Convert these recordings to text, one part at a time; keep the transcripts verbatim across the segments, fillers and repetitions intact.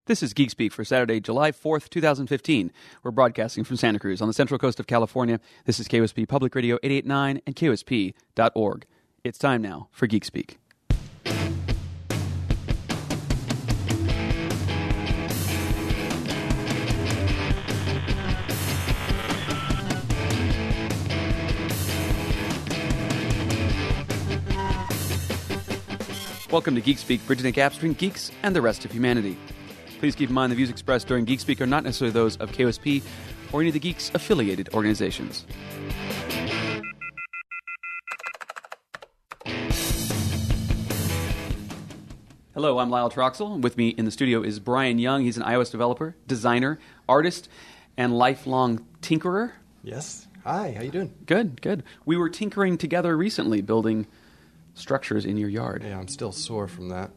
This is Geek Speak for Saturday, July fourth, twenty fifteen. We're broadcasting from Santa Cruz on the central coast of California. This is K O S P Public Radio eight eighty-nine and K O S P dot org. It's time now for Geek Speak. Welcome to Geek Speak, bridging the gaps between geeks and the rest of humanity. Please keep in mind the views expressed during Geek Speak are not necessarily those of K O S P or any of the Geeks affiliated organizations. Hello, I'm Lyle Troxel. With me in the studio is Brian Young. He's an iOS developer, designer, artist, and lifelong tinkerer. Yes. Hi, how you doing? Good, good. We were tinkering together recently, building structures in your yard. Yeah, I'm still sore from that.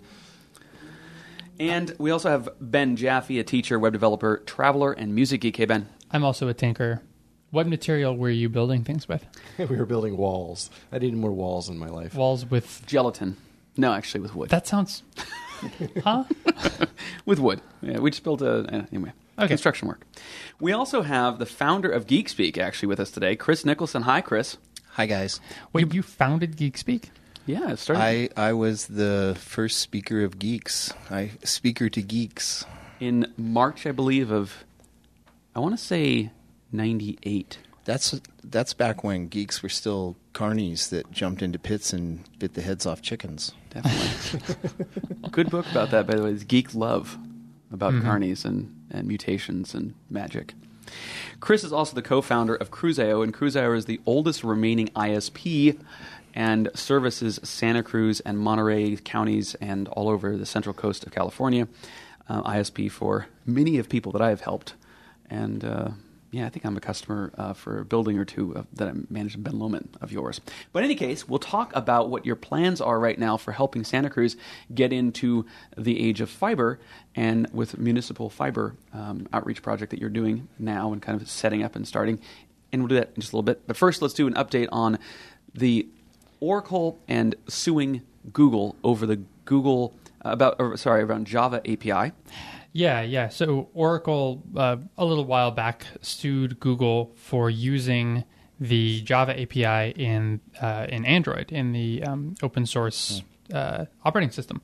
And we also have Ben Jaffe, a teacher, web developer, traveler, and music geek. Hey, Ben. I'm also a tinker. What material were you building things with? We were building walls. I needed more walls in my life. Walls with... Gelatin. No, actually with wood. That sounds... huh? With wood. Yeah, we just built a... Uh, anyway, okay. Construction work. We also have the founder of Geek Speak, actually, with us today, Chris Nicholson. Hi, Chris. Hi, guys. Wait, you founded Geek Speak? Yeah, it started... I, I was the first speaker of geeks. I speaker to geeks. In March, I believe, of... I want to say ninety-eight. That's that's back when geeks were still carnies that jumped into pits and bit the heads off chickens. Definitely. Good book about that, by the way. It's Geek Love, about Mm-hmm. carnies and, and mutations and magic. Chris is also the co-founder of Cruzio, and Cruzio is the oldest remaining I S P and services Santa Cruz and Monterey counties and all over the central coast of California. Uh, I S P for many of people that I have helped. And uh, yeah, I think I'm a customer uh, for a building or two of, that I manage in Ben Lomond of yours. But in any case, we'll talk about what your plans are right now for helping Santa Cruz get into the age of fiber, and with municipal fiber um, outreach project that you're doing now and kind of setting up and starting. And we'll do that in just a little bit. But first, let's do an update on the Oracle and suing Google over the Google uh, about or, sorry around Java A P I. Yeah, yeah. So Oracle, uh, a little while back, sued Google for using the Java A P I in uh, in Android, in the um, open source uh, operating system.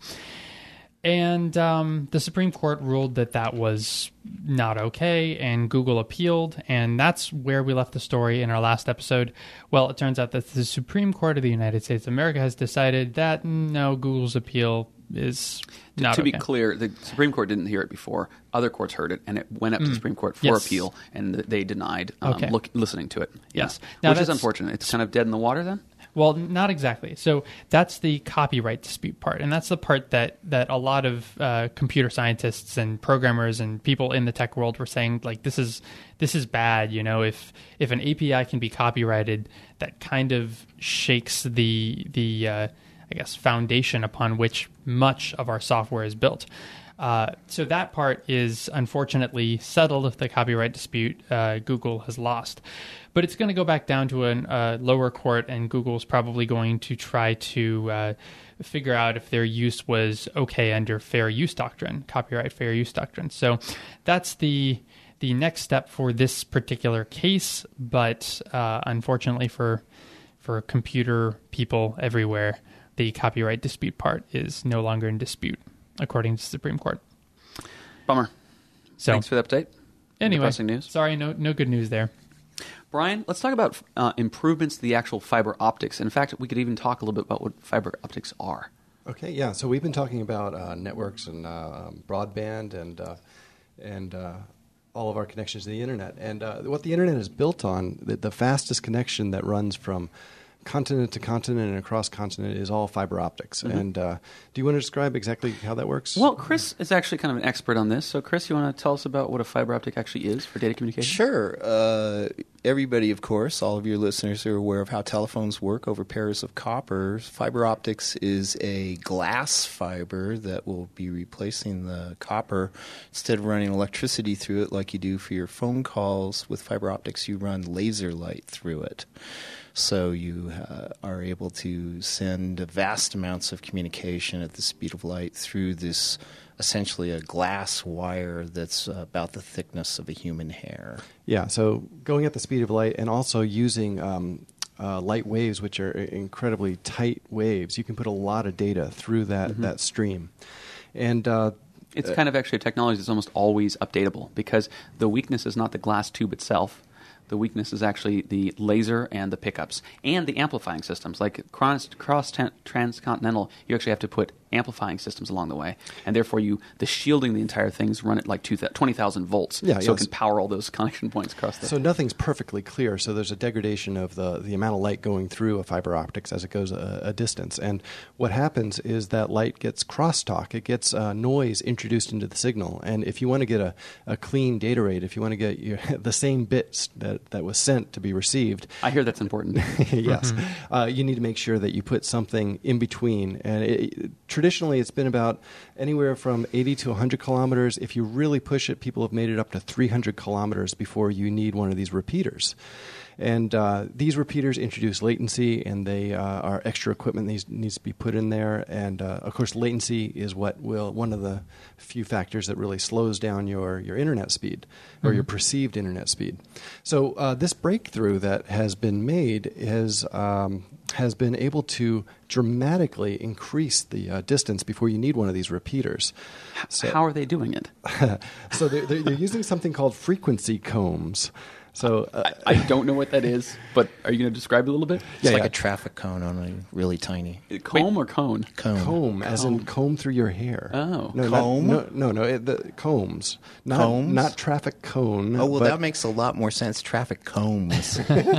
And um, the Supreme Court ruled that that was not okay, and Google appealed, and that's where we left the story in our last episode. Well, it turns out that the Supreme Court of the United States of America has decided that, no, Google's appeal is not To okay. be clear, the Supreme Court didn't hear it before. Other courts heard it, and it went up to the Supreme Court for Yes. appeal, and they denied um, Okay. look, listening to it. Yes. Yeah. Now Which is that's- unfortunate. It's kind of dead in the water then? Well, not exactly. So that's the copyright dispute part, and that's the part that, that a lot of uh, computer scientists and programmers and people in the tech world were saying, like, this is this is bad. You know, if if an A P I can be copyrighted, that kind of shakes the the uh, I guess foundation upon which much of our software is built. Uh, so that part is unfortunately settled. The copyright dispute, uh, Google has lost. But it's going to go back down to a uh, lower court, and Google's probably going to try to uh, figure out if their use was okay under fair use doctrine, copyright fair use doctrine. So that's the the next step for this particular case. But uh, unfortunately for for computer people everywhere, the copyright dispute part is no longer in dispute, according to the Supreme Court. Bummer. So, Thanks for the update. Anyway, Depressing news. sorry, no no good news there. Brian, let's talk about uh, improvements to the actual fiber optics. In fact, we could even talk a little bit about what fiber optics are. Okay, yeah. So we've been talking about uh, networks and uh, broadband and uh, and uh, all of our connections to the internet. And uh, what the internet is built on, the, the fastest connection that runs from continent to continent and across continent is all fiber optics. Mm-hmm. And uh, do you want to describe exactly how that works? Well, Chris is actually kind of an expert on this. So, Chris, you want to tell us about what a fiber optic actually is for data communication? Sure. Uh, everybody, of course, all of your listeners are aware of how telephones work over pairs of copper. Fiber optics is a glass fiber that will be replacing the copper. Instead of running electricity through it like you do for your phone calls, with fiber optics you run laser light through it. So you uh, are able to send vast amounts of communication at the speed of light through this essentially a glass wire that's about the thickness of a human hair. Yeah, so going at the speed of light and also using um, uh, light waves, which are incredibly tight waves, you can put a lot of data through that, Mm-hmm. that stream. And uh, It's kind of actually a technology that's almost always updatable because the weakness is not the glass tube itself. The weakness is actually the laser and the pickups and the amplifying systems. Like cross, cross tan- transcontinental, you actually have to put amplifying systems along the way, and therefore you the shielding the entire things run at like two, twenty thousand volts, Yeah, so yes. it can power all those connection points across the. So nothing's perfectly clear. So there's a degradation of the, the amount of light going through a fiber optics as it goes a, a distance. And what happens is that light gets crosstalk. It gets uh, noise introduced into the signal. And if you want to get a, a clean data rate, if you want to get your, the same bits that, that was sent to be received, I hear that's important. yes, uh, you need to make sure that you put something in between. And it, traditionally, it's been about anywhere from eighty to one hundred kilometers. If you really push it, people have made it up to three hundred kilometers before you need one of these repeaters. And uh, these repeaters introduce latency, and they uh, are extra equipment that needs, needs to be put in there. And uh, of course, latency is what will one of the few factors that really slows down your, your internet speed or Mm-hmm. your perceived internet speed. So uh, this breakthrough that has been made is um, has been able to dramatically increase the uh, distance before you need one of these repeaters. So, How are they doing it? so they're, they're, they're using something called frequency combs. So uh, I, I don't know what that is, but are you going to describe it a little bit? It's Yeah, like yeah. a traffic cone on a really tiny Comb or cone? cone. comb, as in comb through your hair. Oh. no, Comb? Not, no, no, no, it, the combs, not Combs? not traffic cone. Oh, well, but that makes a lot more sense. Traffic combs.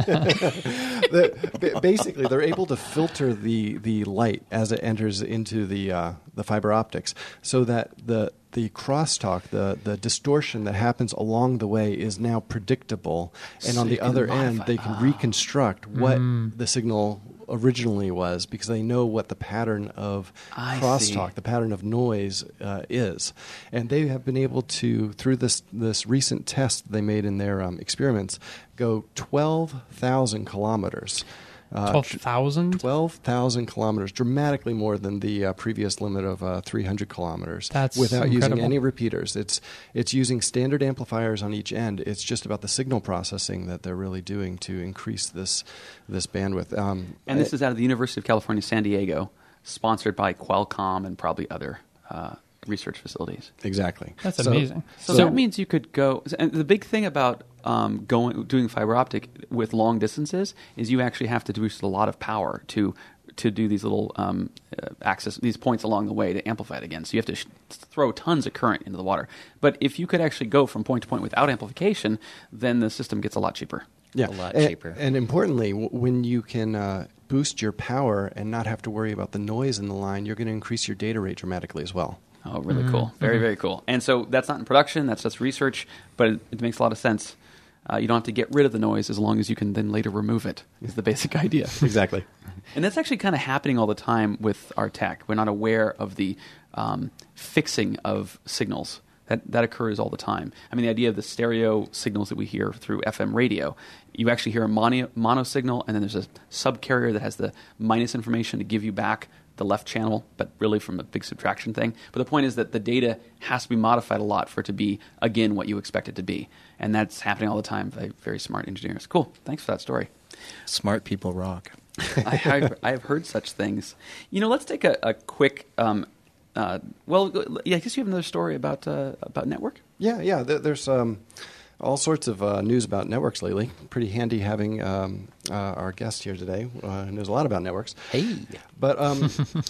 the, ba- basically they're able to filter the, the light as it enters into the uh, the fiber optics, so that the the crosstalk, the the distortion that happens along the way, is now predictable, and So on you the can other modify- end they can reconstruct what the signal originally was, because they know what the pattern of I crosstalk, see. the pattern of noise uh, is, and they have been able to, through this this recent test they made in their um, experiments, go twelve thousand kilometers. Uh, Twelve thousand. twelve thousand kilometers, dramatically more than the uh, previous limit of uh, three hundred kilometers. That's without using incredible. any repeaters. It's it's using standard amplifiers on each end. It's just about the signal processing that they're really doing to increase this this bandwidth. Um, And this I- is out of the University of California, San Diego, sponsored by Qualcomm and probably other uh, research facilities. exactly. That's So- amazing. So, So- that means you could go. And the big thing about um, going doing fiber optic with long distances is you actually have to produce a lot of power to to do these little um, uh, access these points along the way to amplify it again. So you have to sh- throw tons of current into the water. But if you could actually go from point to point without amplification, then the system gets a lot cheaper. Yeah, a lot and, cheaper. And importantly, w- when you can uh, boost your power and not have to worry about the noise in the line, you're going to increase your data rate dramatically as well. Oh, really cool. Very, very cool. And so that's not in production, that's just research, but it, it makes a lot of sense. Uh, you don't have to get rid of the noise as long as you can then later remove it, is the basic idea. Exactly. And that's actually kind of happening all the time with our tech. We're not aware of the um, fixing of signals. That, that occurs all the time. I mean, the idea of the stereo signals that we hear through F M radio, you actually hear a mono, mono signal, and then there's a subcarrier that has the minus information to give you back the left channel, but really from a big subtraction thing. But the point is that the data has to be modified a lot for it to be, again, what you expect it to be. And that's happening all the time by very smart engineers. Cool. Thanks for that story. Smart people rock. I, have, I have heard such things. You know, let's take a, a quick. Um, uh, well, yeah, I guess you have another story about uh, about network. Yeah, yeah. There, there's um, all sorts of uh, news about networks lately. Pretty handy having um, uh, our guest here today uh, who knows a lot about networks. Hey. But um,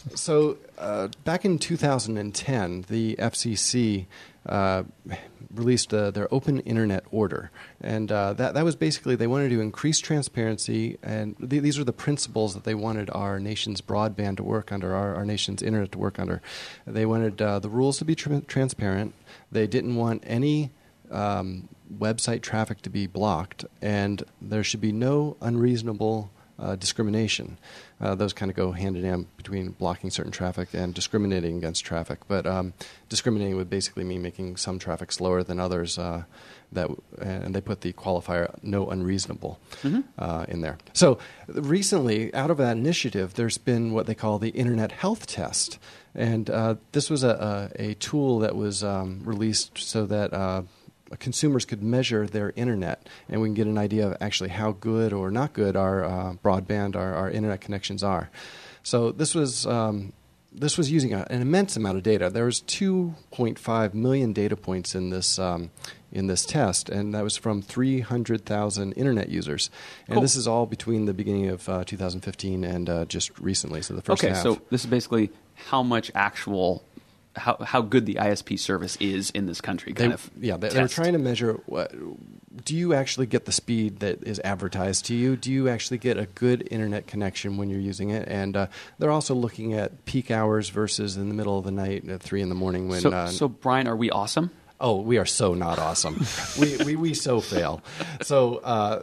so uh, back in two thousand ten, the F C C uh, released uh, their Open Internet Order, and uh, that that was basically they wanted to increase transparency, and th- these are the principles that they wanted our nation's broadband to work under, our, our nation's internet to work under. They wanted uh, the rules to be tr- transparent. They didn't want any um, website traffic to be blocked, and there should be no unreasonable uh, discrimination. Uh, those kind of go hand in hand between blocking certain traffic and discriminating against traffic. But um, discriminating would basically mean making some traffic slower than others. Uh, that and they put the qualifier "no unreasonable" mm-hmm. uh, in there. So recently, out of that initiative, there's been what they call the Internet Health Test, and uh, this was a, a, a tool that was um, released so that Uh, consumers could measure their internet, and we can get an idea of actually how good or not good our uh, broadband, our, our internet connections are. So this was um, this was using a, an immense amount of data. There was two point five million data points in this um, in this test, and that was from three hundred thousand internet users. And cool. This is all between the beginning of uh, two thousand fifteen and uh, just recently, so the first okay, half. so this is basically how much actual How how good the I S P service is in this country, kind they, of. Yeah, they, test. they're trying to measure what, do you actually get the speed that is advertised to you? Do you actually get a good internet connection when you're using it? And uh, they're also looking at peak hours versus in the middle of the night at three in the morning. When so, uh, so Brian, are we awesome? Oh, we are so not awesome. we, we we so fail. So uh,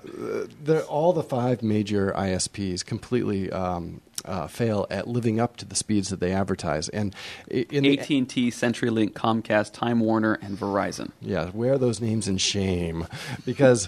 all the five major I S Ps completely um, uh, fail at living up to the speeds that they advertise. And in A T and T, CenturyLink, Comcast, Time Warner, and Verizon. Yeah, wear those names in shame, because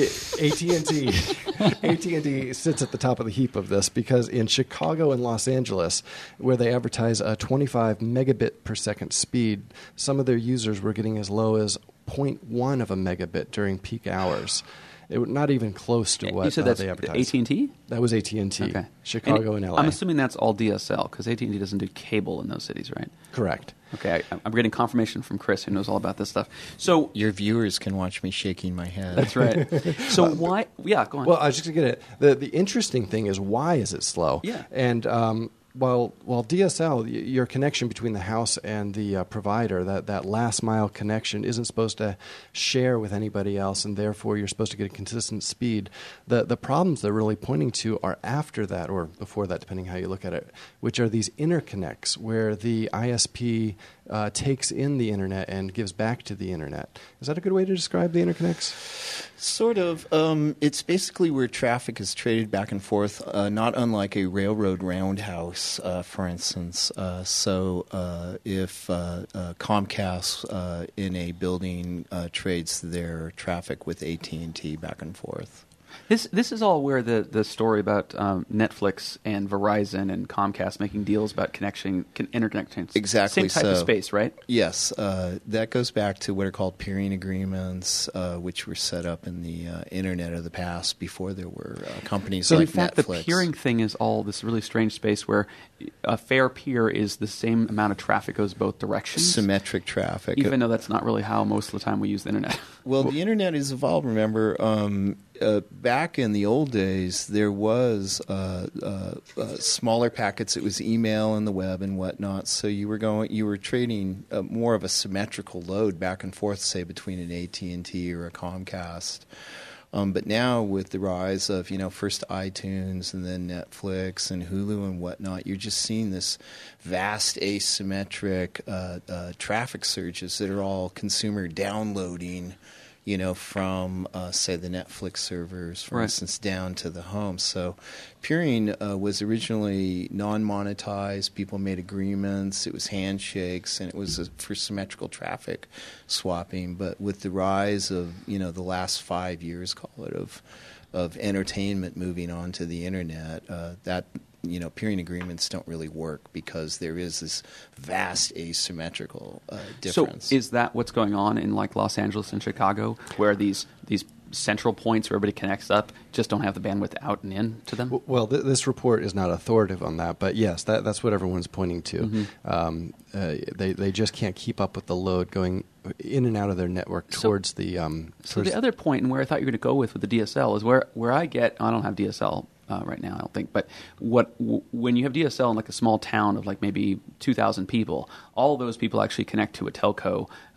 A T and T A T and T sits at the top of the heap of this, because in Chicago and Los Angeles, where they advertise a twenty-five megabit per second speed, some of their users were getting as low as zero point one of a megabit during peak hours. It was not even close to what you said uh, that's they advertised. A T and T? That was A T and T, okay. Chicago and, and L A. I'm assuming that's all D S L, because A T and T doesn't do cable in those cities, right? Correct. Okay, I, I'm getting confirmation from Chris, who knows all about this stuff. So your viewers can watch me shaking my head. That's right. So why? Yeah, go on. Well, I was just going to get it. The, the interesting thing is, why is it slow? Yeah. And um, while while D S L, y- your connection between the house and the uh, provider, that, that last mile connection isn't supposed to share with anybody else, and therefore you're supposed to get a consistent speed. The the problems they're really pointing to are after that, or before that, depending how you look at it, which are these interconnects where the I S P uh, takes in the internet and gives back to the internet. Is that a good way to describe the interconnects? Sort of. Um, it's basically where traffic is traded back and forth, uh, not unlike a railroad roundhouse, uh, for instance. Uh, so uh, if uh, uh, Comcast uh, in a building uh, trades their traffic with A T and T back and forth. This this is all where the, the story about um, Netflix and Verizon and Comcast making deals about connection, con- interconnecting. Exactly. Same type so, of space, right? Yes. Uh, that goes back to what are called peering agreements, uh, which were set up in the uh, internet of the past before there were uh, companies so like in fact, Netflix. the peering thing is all this really strange space where a fair peer is the same amount of traffic goes both directions. Symmetric traffic. Even though that's not really how most of the time we use the internet. Well, the internet has evolved. Remember, um, uh, back in the old days, there was uh, uh, uh, smaller packets. It was email and the web and whatnot. So you were going, you were trading uh, more of a symmetrical load back and forth, say between an A T and T or a Comcast. Um, but now with the rise of, you know, first iTunes and then Netflix and Hulu and whatnot, you're just seeing this vast asymmetric uh, uh, traffic surges that are all consumer downloading, you know, from, uh, say, the Netflix servers, for right. instance, down to the home. So peering uh, was originally non-monetized. People made agreements. It was handshakes, and it was a, for symmetrical traffic swapping. But with the rise of, you know, the last five years, call it, of of entertainment moving on to the internet, uh, that, you know, peering agreements don't really work because there is this vast asymmetrical uh, difference. So is that what's going on in like Los Angeles and Chicago, where these these central points where everybody connects up just don't have the bandwidth out and in to them? Well, th- this report is not authoritative on that, but yes, that, that's what everyone's pointing to. Mm-hmm. Um, uh, they they just can't keep up with the load going in and out of their network towards so, the. Um, so towards the other point, and where I thought you were going to go with with the D S L, is where where I get. I don't have D S L. Uh, right now, I don't think. But what w- when you have D S L in like a small town of like maybe two thousand people, all of those people actually connect to a telco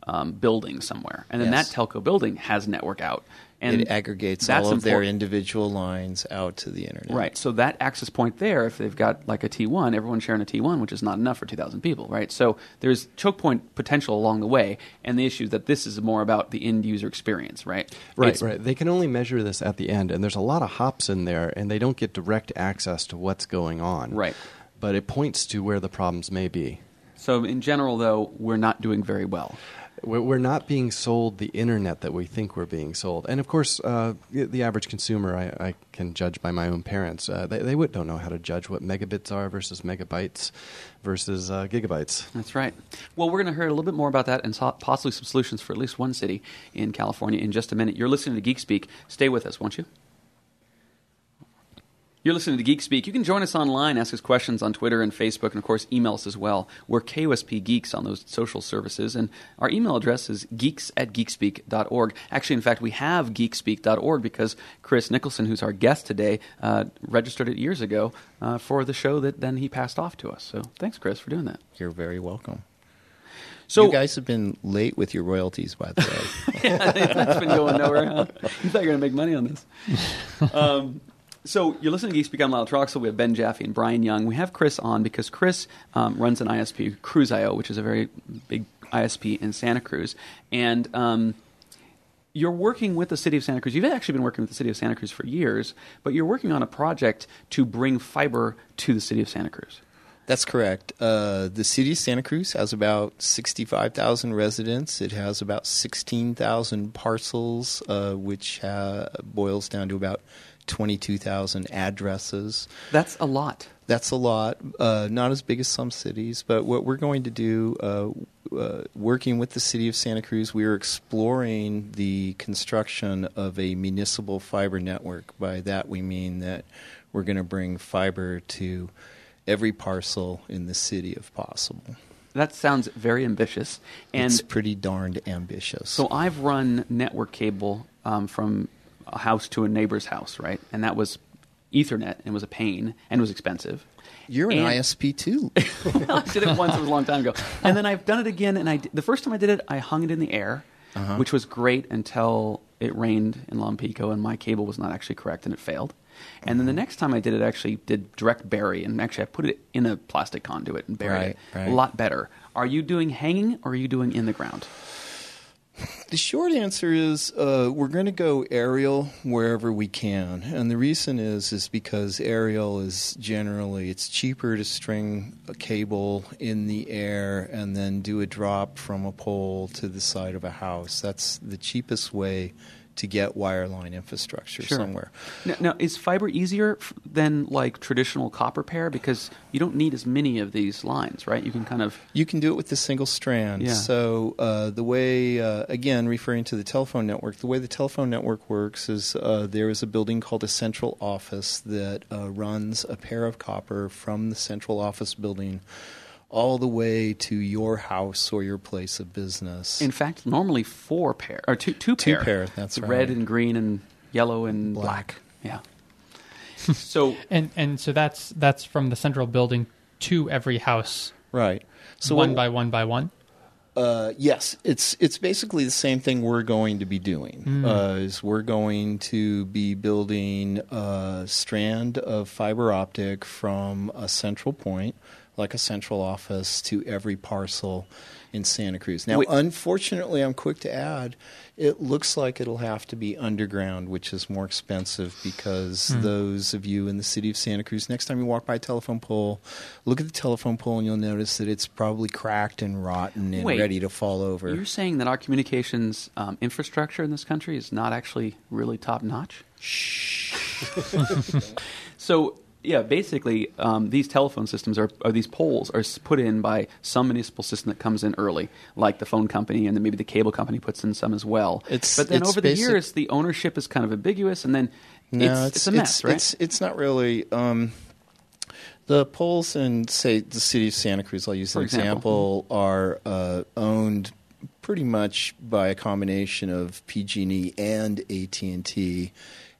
um, building somewhere, and then Yes. that telco building has network out. And it aggregates that's all of their important. individual lines out to the internet. Right. So that access point there, if they've got like a T one, everyone's sharing a T one, which is not enough for two thousand people, right? So there's choke point potential along the way, and the issue is that this is more about the end user experience, right? Right, It's- right. They can only measure this at the end, and there's a lot of hops in there, and they don't get direct access to what's going on. Right. But it points to where the problems may be. So in general, though, we're not doing very well. We're we're not being sold the internet that we think we're being sold. And of course, uh, the, the average consumer, I, I can judge by my own parents. Uh, they they would, don't know how to judge what megabits are versus megabytes versus uh, gigabytes. That's right. Well, we're going to hear a little bit more about that and so- possibly some solutions for at least one city in California in just a minute. You're listening to Geek Speak. Stay with us, won't you? You're listening to Geek Speak. You can join us online, ask us questions on Twitter and Facebook, and of course email us as well. We're K O S P Geeks on those social services, and our email address is geeks at geekspeak dot org. Actually, in fact, we have geekspeak dot org because Chris Nicholson, who's our guest today, uh, registered it years ago uh, for the show that then he passed off to us. So thanks, Chris, for doing that. You're very welcome. So you guys have been late with your royalties, by the way. yeah, that's been going nowhere. Huh? You thought you were going to make money on this. Um, so you're listening to Geek Speak. I'm Lyle Troxel. We have Ben Jaffe and Brian Young. We have Chris on because Chris um, runs an I S P, Cruise dot I O, which is a very big I S P in Santa Cruz. And um, you're working with the city of Santa Cruz. You've actually been working with the city of Santa Cruz for years, but you're working on a project to bring fiber to the city of Santa Cruz. That's correct. Uh, the city of Santa Cruz has about sixty-five thousand residents. It has about sixteen thousand parcels, uh, which uh, boils down to about twenty-two thousand addresses. That's a lot. That's a lot. Uh, not as big as some cities, but what we're going to do, uh, uh, working with the city of Santa Cruz, we are exploring the construction of a municipal fiber network. By that we mean that we're going to bring fiber to every parcel in the city if possible. That sounds very ambitious. And it's pretty darned ambitious. so I've run network cable um, from a house to a neighbor's house, right? And that was Ethernet, and it was a pain, and it was expensive. You're an and, I S P too. I did it once, it was a long time ago. And then I've done it again, and I d- the first time I did it, I hung it in the air, uh-huh. which was great until it rained in Lompico, and my cable was not actually correct, and it failed. And then the next time I did it, I actually did direct bury, and actually I put it in a plastic conduit and buried Right, it. right. A lot better. Are you doing hanging, or are you doing in the ground? The short answer is uh, we're going to go aerial wherever we can, and the reason is is because aerial is generally it's cheaper to string a cable in the air and then do a drop from a pole to the side of a house. That's the cheapest way to get wireline infrastructure Sure. somewhere. Now, now, is fiber easier f- than like traditional copper pair because you don't need as many of these lines, right? You can kind of You can do it with a single strand. Yeah. So uh, the way, uh, again, referring to the telephone network, the way the telephone network works is uh, there is a building called a central office that uh, runs a pair of copper from the central office building all the way to your house or your place of business. in fact normally four pair or two two Two pair. pair, that's red right. and green and yellow and black. Black. Yeah. So And and so that's that's from the central building to every house, Right. So one what- by one by one. Uh, yes, it's it's basically the same thing we're going to be doing. Mm. Uh, is we're going to be building a strand of fiber optic from a central point, like a central office, to every parcel in Santa Cruz. Now, Wait. unfortunately, I'm quick to add, it looks like it'll have to be underground, which is more expensive because Hmm. those of you in the city of Santa Cruz, next time you walk by a telephone pole, look at the telephone pole and you'll notice that it's probably cracked and rotten and Wait. ready to fall over. you're saying that our communications um, infrastructure in this country is not actually really top notch? Shh. So, yeah, basically, um, these telephone systems are, or these poles are s- put in by some municipal system that comes in early, like the phone company, and then maybe the cable company puts in some as well. It's- but then it's over the basic- years, the ownership is kind of ambiguous, and then No, it's, it's, a mess, it's, right? It's, it's not really. Um, the poles in, say, the city of Santa Cruz, I'll use For an example. example, are uh, owned pretty much by a combination of P G and E and A T and T.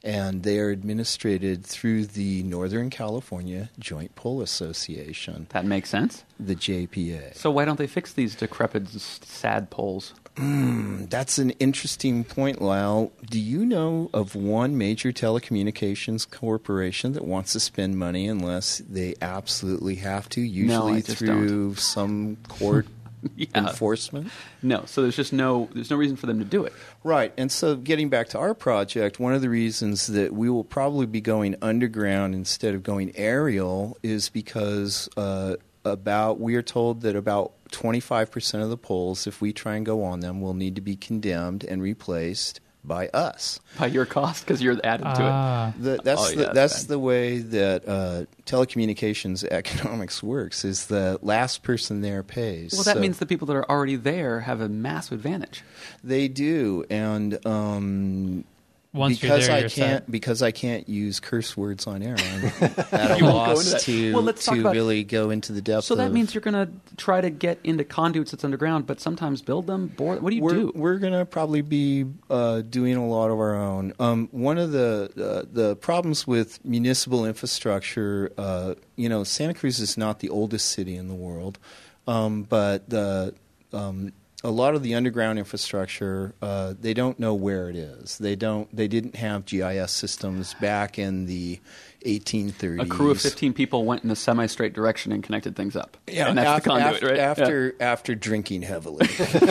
and they are administered through the Northern California Joint Pole Association, That makes sense. the J P A. So why don't they fix these decrepit, s- sad poles? That's an interesting point, Lyle. Do you know of one major telecommunications corporation that wants to spend money unless they absolutely have to, usually just through some court Yeah. enforcement? No, so there's just no there's no reason for them to do it. Right. And so getting back to our project, one of the reasons that we will probably be going underground instead of going aerial is because uh, about we are told that about twenty-five percent of the poles, if we try and go on them, will need to be condemned and replaced by us. By your cost, because you're added to it. Ah, The, that's Oh, yeah, the, that's that's bad. the way that uh, telecommunications economics works. Is the last person there pays. Well, that So means the people that are already there have a massive advantage. they do, and um, once because you're there, I you're can't set. because I can't use curse words on air, I'm at a You won't go loss into that. to Well, let's talk to about- really go into the depth. So that of, means you're going to try to get into conduits that's underground, but sometimes build them. Bore, what do you we're, do? We're going to probably be uh, doing a lot of our own. Um, one of the uh, the problems with municipal infrastructure, uh, you know, Santa Cruz is not the oldest city in the world, um, but the um, a lot of the underground infrastructure, uh, they don't know where it is. They don't. They didn't have G I S systems back in the eighteen thirties. A crew of fifteen people went in a semi-straight direction and connected things up. Yeah, and that's after, the conduit, after, right? After after drinking heavily.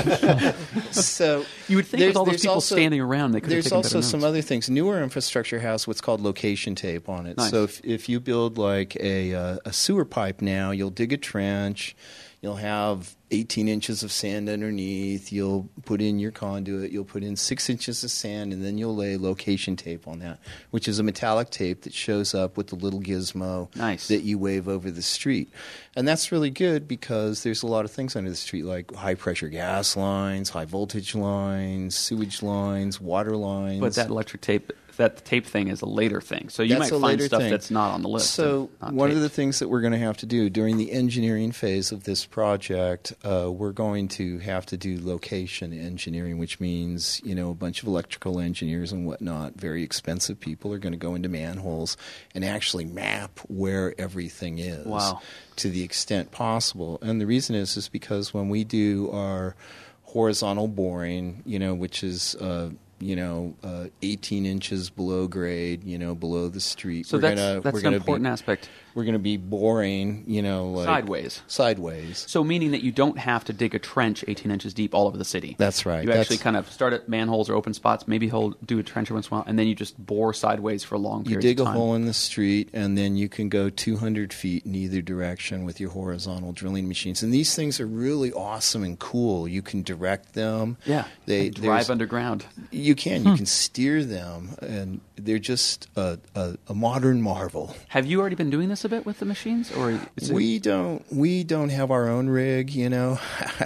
So You would think there's- with all those there's people also- standing around, they could have There's taken also better some notes. other things. Newer infrastructure has what's called location tape on it. Nice. So if if you build like a uh, a sewer pipe now, you'll dig a trench. You'll have eighteen inches of sand underneath. You'll put in your conduit. You'll put in six inches of sand, and then you'll lay location tape on that, which is a metallic tape that shows up with the little gizmo Nice. that you wave over the street. And that's really good because there's a lot of things under the street, like high-pressure gas lines, high-voltage lines, sewage lines, water lines. But that electric tape, that tape thing is a later thing. So you That's might a find later stuff thing. that's not on the list. So and not one of taped. the things that we're going to have to do during the engineering phase of this project, uh, we're going to have to do location engineering, which means you know a bunch of electrical engineers and whatnot, very expensive people, are going to go into manholes and actually map where everything is. Wow. To the extent possible. And the reason is is because when we do our horizontal boring, you know, which is uh, you know uh, eighteen inches below grade, you know, below the street. So we're that's, gonna, that's we're an gonna important be, aspect. We're going to be boring, you know, like Sideways. Sideways. So meaning that you don't have to dig a trench eighteen inches deep all over the city. That's right. You That's- actually kind of start at manholes or open spots. Maybe he'll do a trench every once in a while, and then you just bore sideways for long You periods dig of a time. hole in the street, and then you can go two hundred feet in either direction with your horizontal drilling machines. And these things are really awesome and cool. You can direct them. Yeah, They and drive there's- underground. You can. You can steer them, and they're just a, a, a modern marvel. Have you already been doing this a bit with the machines, or is it, We don't. We don't have our own rig, you know.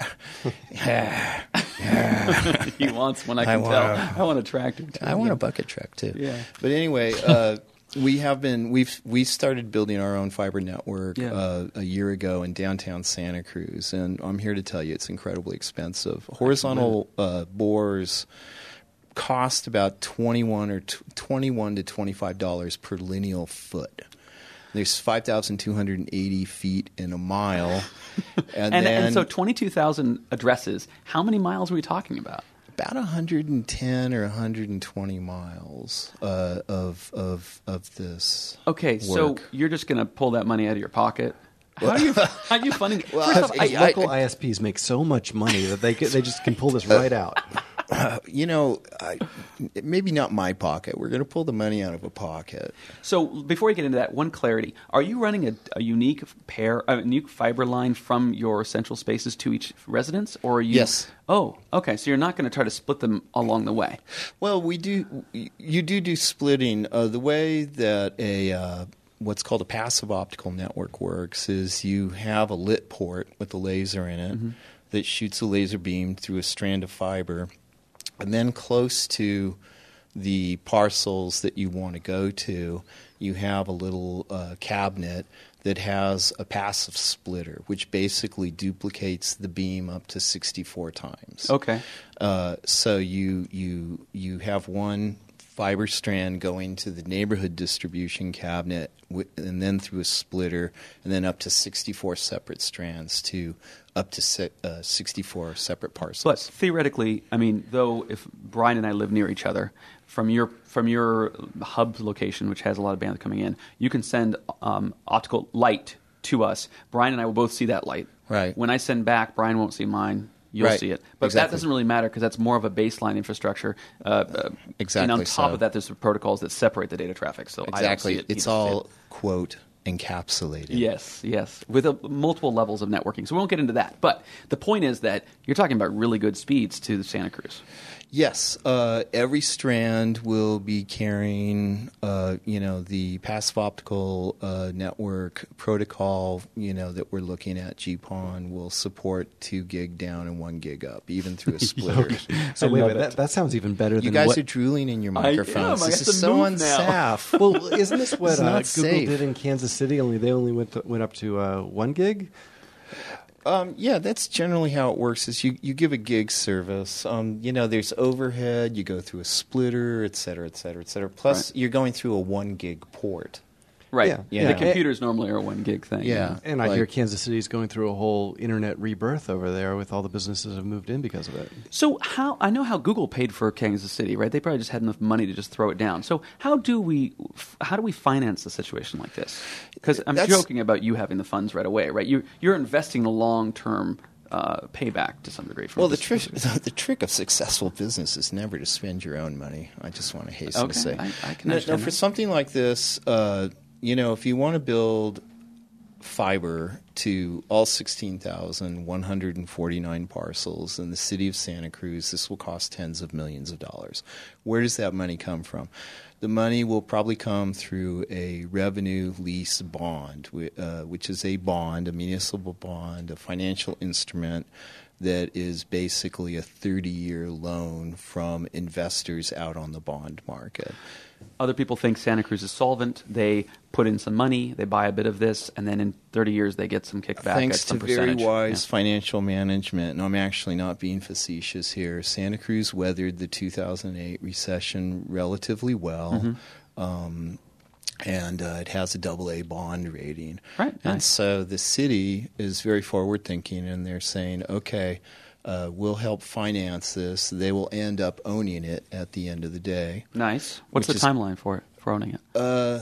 he wants one? I I can want tell. a- I want a tractor too. I want a bucket truck too. Yeah. But anyway, uh, we have been. We've we started building our own fiber network Yeah. uh, a year ago in downtown Santa Cruz, and I'm here to tell you it's incredibly expensive. Horizontal uh, bores cost about twenty-one or twenty-one to twenty-five dollars per lineal foot. There's five thousand two hundred eighty feet in a mile, and, And, then and so twenty-two thousand addresses. How many miles are we talking about? about one hundred ten or one hundred twenty miles uh, of of of this. Okay, so work. you're just going to pull that money out of your pocket. How are you, how are you funding? Well, First off, I- I, Local I, S Ps make so much money that they get, they just can pull this right out. Uh, you know, I, maybe not my pocket. We're going to pull the money out of a pocket. so before we get into that, one clarity: are you running a, a unique pair, a unique fiber line from your central spaces to each residence, or are you? Yes. Oh, okay. So you're not going to try to split them along the way. Well, we do. You do do splitting. Uh, the way that a uh, what's called a passive optical network works is you have a lit port with a laser in it Mm-hmm. that shoots a laser beam through a strand of fiber. And then close to the parcels that you want to go to, you have a little uh, cabinet that has a passive splitter, which basically duplicates the beam up to sixty-four times. Okay. Uh, so you you you have one fiber strand going to the neighborhood distribution cabinet, and then through a splitter, and then up to sixty-four separate strands to up to uh, sixty-four separate parcels. But theoretically, I mean, though, if Brian and I live near each other, from your from your hub location, which has a lot of bandwidth coming in, you can send um, optical light to us. Brian and I will both see that light. Right. When I send back, Brian won't see mine. You'll right. see it. But exactly. that doesn't really matter because that's more of a baseline infrastructure. Uh, uh, exactly. And on top so. of that, there's the protocols that separate the data traffic. So exactly. I don't see it. It's you don't all, see it. quote, encapsulated. Yes, yes, with a, multiple levels of networking. So we won't get into that. But the point is that you're talking about really good speeds to the Santa Cruz. Yes, uh, every strand will be carrying, uh, you know, the passive optical uh, network protocol, you know, that we're looking at. G P O N will support two gig down and one gig up, even through a splitter. So wait, wait, that, that sounds even better You than guys what... are drooling in your I microphones. am. I This have is to so move now. unsafe. Well, isn't this what It's uh, not Google safe. did in Kansas City? Only they only went to, went up to uh, one gig. Um, yeah, that's generally how it works. Is you, you give a gig service. Um, you know, there's overhead. You go through a splitter, et cetera, et cetera, et cetera. Plus, Right. you're going through a one gig port. Right. Yeah. Yeah. The computers normally are a one gig thing. Yeah. And I Like- hear Kansas City's going through a whole internet rebirth over there with all the businesses that have moved in because of it. So how I know how Google paid for Kansas City, right? They probably just had enough money to just throw it down. So how do we how do we finance a situation like this? Because I'm That's- joking about you having the funds right away, right? You you're investing a long term uh, payback to some degree. From Well, the this- trick the trick of successful business is never to spend your own money. I just want to hasten Okay, to say. I- I can No, no, understand for that. something like this, uh, you know, if you want to build fiber to all sixteen thousand one hundred forty-nine parcels in the city of Santa Cruz, this will cost tens of millions of dollars. Where does that money come from? The money will probably come through a revenue lease bond, whi- uh, which is a bond, a municipal bond, a financial instrument that is basically a thirty-year loan from investors out on the bond market. Other people think Santa Cruz is solvent. They put in some money, they buy a bit of this, and then in thirty years they get some kickback Thanks at some to very percentage. wise Yeah. financial management, and I'm actually not being facetious here, Santa Cruz weathered the two thousand eight recession relatively well. Mm-hmm. Um, and uh, it has a double A bond rating. Right, And nice. so the city is very forward thinking, and they're saying, okay, uh, we'll help finance this. They will end up owning it at the end of the day. Nice. What's Which the is- timeline for it, for owning it? Uh,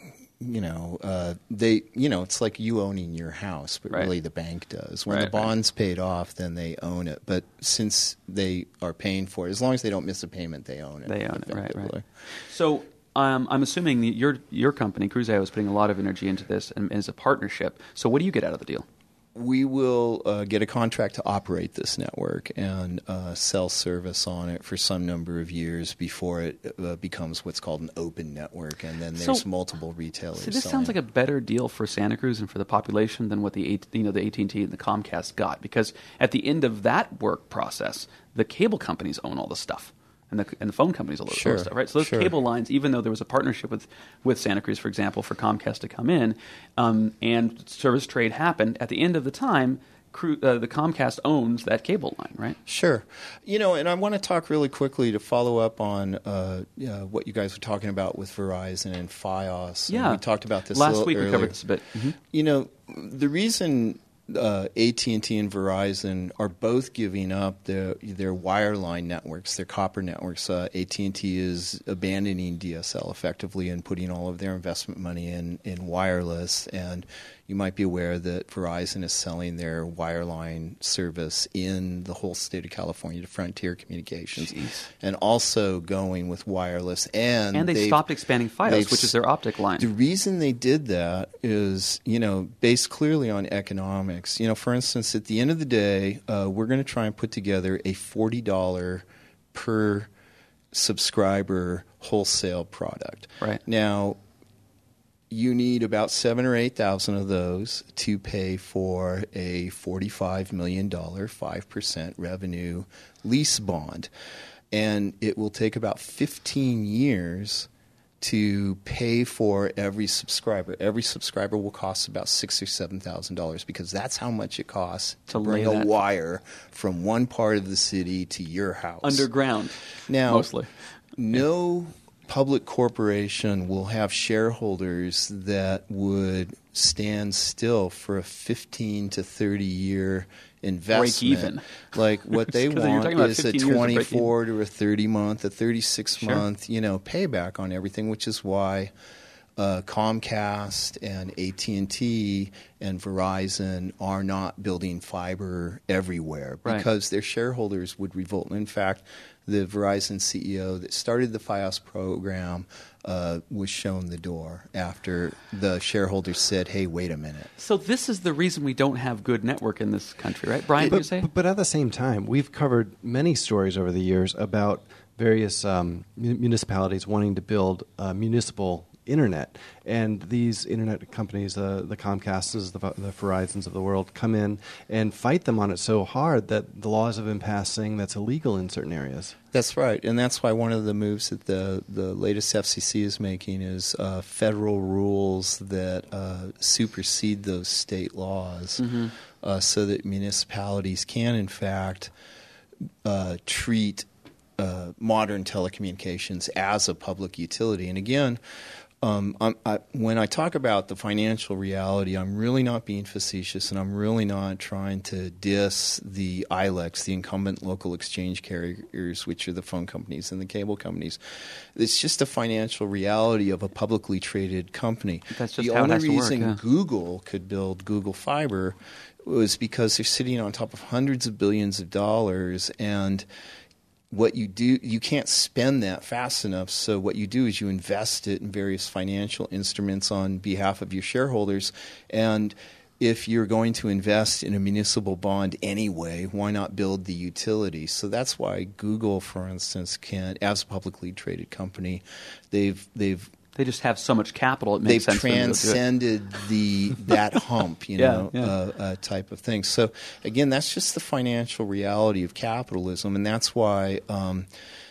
you know, uh, they, you know, it's like you owning your house, but Right. really the bank does. When Right, the bond's paid off, then they own it. But since they are paying for it, as long as they don't miss a payment, they own it. They own it, right, right. effectively. So um, I'm assuming that your your company, Cruzio, is putting a lot of energy into this and is a partnership. So what do you get out of the deal? We will uh, get a contract to operate this network and uh, sell service on it for some number of years before it uh, becomes what's called an open network, and then there's So- multiple retailers. See, this selling. sounds like a better deal for Santa Cruz and for the population than what the A- you know the A T and T and the Comcast got, because at the end of that work process, the cable companies own all the stuff. And the, and the phone companies, all those Sure, stuff, right? So those sure. cable lines, even though there was a partnership with, with Santa Cruz, for example, for Comcast to come in, um, and service trade happened, at the end of the time, Cru- uh, the Comcast owns that cable line, right? Sure. You know, and I want to talk really quickly to follow up on uh, uh, what you guys were talking about with Verizon and Fios. Yeah. And we talked about this a Last little week we earlier. covered this a bit. Mhm. You know, the reason uh, A T and T and Verizon are both giving up their their wireline networks, their copper networks. Uh, A T and T is abandoning D S L effectively and putting all of their investment money in, in wireless. And you might be aware that Verizon is selling their wireline service in the whole state of California to Frontier Communications, Jeez. and also going with wireless. And, And they they've- stopped expanding Fios, they've which is their optic line. the reason they did that is, you know, based clearly on economics. You know, for instance, at the end of the day, uh, we're going to try and put together a forty dollars per subscriber wholesale product. Right. Now, you need about seven or eight thousand of those to pay for a forty-five million dollars, five percent revenue lease bond, and it will take about fifteen years to pay for every subscriber. Every subscriber will cost about six or seven thousand dollars because that's how much it costs to, To bring lay a that- wire from one part of the city to your house Underground, Now, mostly. no public corporation will have shareholders that would stand still for a fifteen to thirty year investment. Break even. Like what they 'Cause you're want talking about is a fifteen years to break twenty-four to a thirty month, a thirty-six Sure. month, you know, payback on everything, which is why uh, Comcast and A T and T and Verizon are not building fiber everywhere Right. because their shareholders would revolt. And in fact, the Verizon C E O that started the FiOS program uh, was shown the door after the shareholders said, hey, wait a minute. So this is the reason we don't have good network in this country, right? Brian, you say? But, but at the same time, we've covered many stories over the years about various um, mun- municipalities wanting to build uh, municipal internet, and these internet companies, uh, the Comcasts, the, the Verizons of the world, come in and fight them on it so hard that the laws have been passed saying that's illegal in certain areas. That's right, and that's why one of the moves that the, the latest F C C is making is uh, federal rules that uh, supersede those state laws, Mm-hmm. uh, so that municipalities can, in fact, uh, treat uh, modern telecommunications as a public utility. And again, Um, I'm, I, when I talk about the financial reality, I'm really not being facetious, and I'm really not trying to diss the I L E Cs, the incumbent local exchange carriers, which are the phone companies and the cable companies. It's just a financial reality of a publicly traded company. That's just the how it only has to work, reason yeah. Google could build Google Fiber was because they're sitting on top of hundreds of billions of dollars, and what you do, you can't spend that fast enough. So what you do is you invest it in various financial instruments on behalf of your shareholders. And if you're going to invest in a municipal bond anyway, why not build the utility? So that's why Google, for instance, can, as a publicly traded company, they've they've They just have so much capital, it makes they've sense for them to do it. transcended the that hump, you Yeah, know, yeah. Uh, uh, type of thing. So again, that's just the financial reality of capitalism, and that's why um,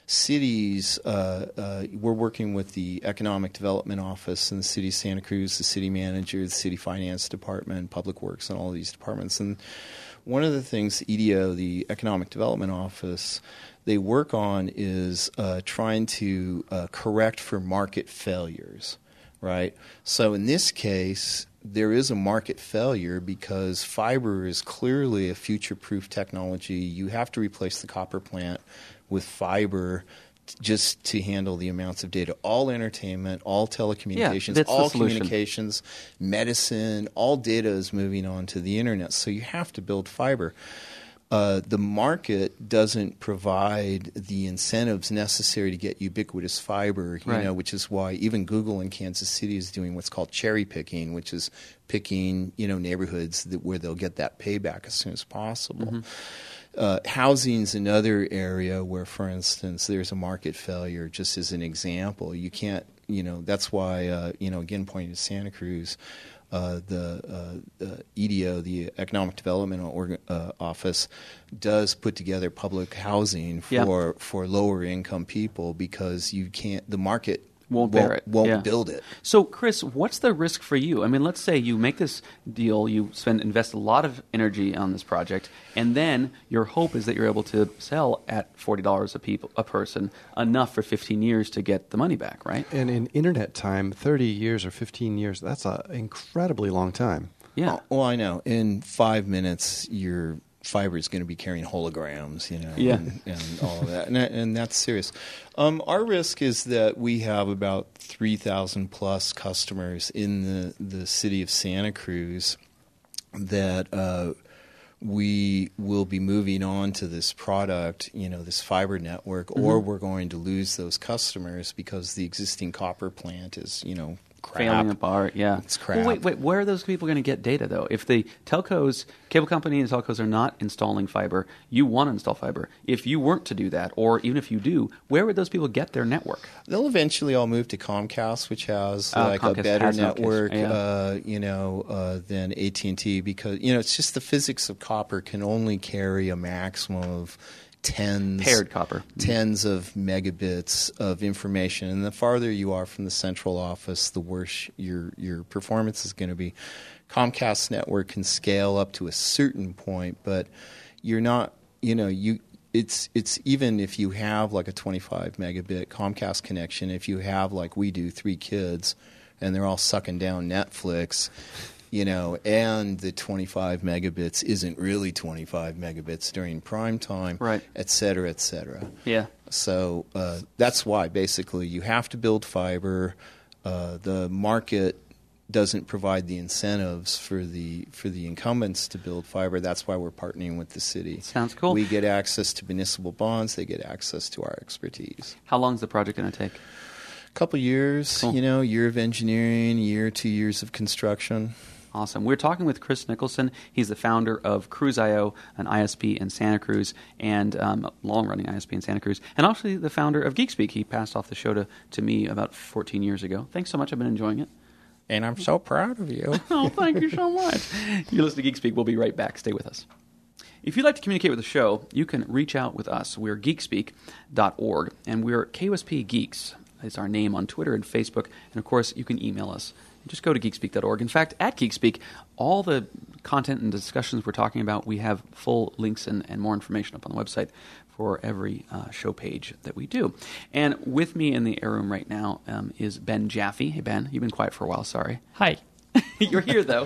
cities. Uh, uh, we're working with the Economic Development Office in the city of Santa Cruz, the city manager, the city finance department, public works, and all of these departments. And one of the things E D O, the Economic Development Office, they work on is uh, trying to uh, correct for market failures, right? So in this case, there is a market failure because fiber is clearly a future-proof technology. You have to replace the copper plant with fiber t- just to handle the amounts of data. All entertainment, all telecommunications, that's the all solution. communications, medicine, all data is moving on to the internet. So you have to build fiber. Uh, the market doesn't provide the incentives necessary to get ubiquitous fiber, you Right. know, which is why even Google in Kansas City is doing what's called cherry picking, which is picking, you know, neighborhoods that, where they'll get that payback as soon as possible. Mm-hmm. Uh, housing's another area where, for instance, there's a market failure. Just as an example, you can't, you know, that's why, uh, you know, again pointing to Santa Cruz. Uh, the uh, uh, E D O, the Economic Development Org- uh, Office, does put together public housing for Yeah. for lower income people because you can't. The market Won't bear it. Won't Yeah. build it. So, Chris, what's the risk for you? I mean, let's say you make this deal, you spend invest a lot of energy on this project, and then your hope is that you're able to sell at forty dollars a people a person enough for fifteen years to get the money back, right? And in internet time, thirty years or fifteen years, that's an incredibly long time. Yeah. Oh, well, I know. In five minutes, your fiber is going to be carrying holograms, you know, Yeah. and, and all of that, and, and that's serious. Um, our risk is that we have about three thousand plus customers in the, the city of Santa Cruz that uh, we will be moving on to this product, you know, this fiber network, Mm-hmm. or we're going to lose those customers because the existing copper plant is, you know, crap. Failing apart, yeah. It's crap. Well, wait, wait. Where are those people going to get data, though? If the telcos, cable companies and telcos are not installing fiber, you want to install fiber. If you weren't to do that, or even if you do, where would those people get their network? They'll eventually all move to Comcast, which has Uh, like Comcast a better has no case, network, yeah. uh, you know, uh, than A T and T because you know it's just the physics of copper can only carry a maximum of tens Paired copper. tens of megabits of information, and the farther you are from the central office, the worse your your performance is going to be. Comcast network can scale up to a certain point, but you're not, you know, you. it's it's even if you have like a twenty-five megabit Comcast connection, if you have like we do three kids, and they're all sucking down Netflix, you know, and the twenty-five megabits isn't really twenty-five megabits during prime time, right, et cetera, et cetera. Yeah. So uh, that's why basically you have to build fiber. Uh, the market doesn't provide the incentives for the for the incumbents to build fiber. That's why we're partnering with the city. Sounds cool. We get access to municipal bonds. They get access to our expertise. How long is the project going to take? A couple years, Cool. you know, year of engineering, year, two years of construction. Awesome. We're talking with Chris Nicholson. He's the founder of Cruise dot I O, an I S P in Santa Cruz, and um, a long-running I S P in Santa Cruz, and actually the founder of GeekSpeak. He passed off the show to, to me about fourteen years ago. Thanks so much. I've been enjoying it. And I'm so proud of you. Oh, thank you so much. You listen to GeekSpeak. We'll be right back. Stay with us. If you'd like to communicate with the show, you can reach out with us. We're geekspeak dot org, and we're K O S P Geeks. It's our name on Twitter and Facebook, and of course, you can email us. Just go to geekspeak dot org. In fact, at GeekSpeak, all the content and discussions we're talking about, we have full links and, and more information up on the website for every uh, show page that we do. And with me in the air room right now um, is Ben Jaffe. Hey, Ben, you've been quiet for a while. Sorry. Hi. You're here, though.